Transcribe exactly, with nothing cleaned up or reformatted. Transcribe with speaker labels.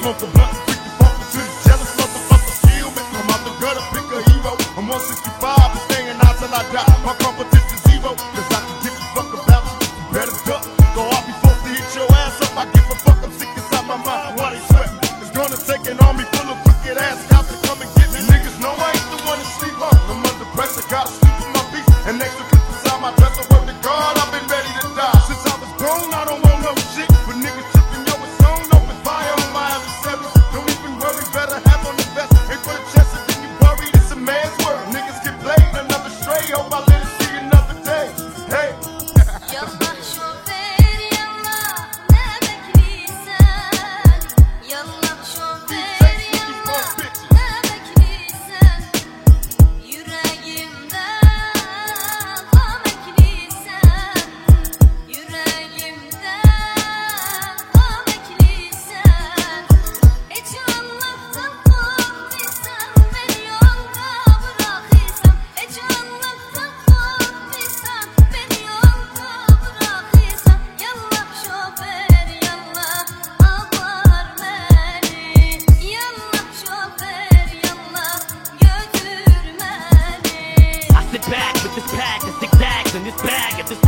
Speaker 1: smoke a blunt, freak the funk to the jealous motherfuckers kill me. I'm out the gutter, pick a hero. I'm one sixty-five and staying out till I die. My competition's zero, cause I can give a fuck about you. You better duck, go I'll be forced to hit your ass up. I give a fuck, I'm sick inside my mind. Why they sweating? It's gonna take an army full of crooked ass cops to come and get me. Niggas know I ain't the one to sleep on. I'm under pressure, gotta sleep with my beat. And extra clips inside my dress, I work the guard, I've been ready to die. Since I was grown, I don't want no shit. But niggas tripping, yo, it's on, open fire on my adversaries. Don't even worry, better have on the vest. Ain't for the chest, and then you worry, it's a man's world. Niggas get played, another stray, hope I live to see another day. Hey.
Speaker 2: Yallah şoför yallah ne bekliysen. Yallah şoför yallah ne bekliysen. Yüreğimde gam ekliysen. Yüreğimde gam ekliysen. Hiç Allah'tan korktuysan beni yolda bırakırsan. Hiç Allah'tan korktuysan beni yolda bırakırsan. Yallah şoför yallah apar beni. Yallah şoför yallah götür beni.
Speaker 3: I sit back with this pack of zigzags in this bag of this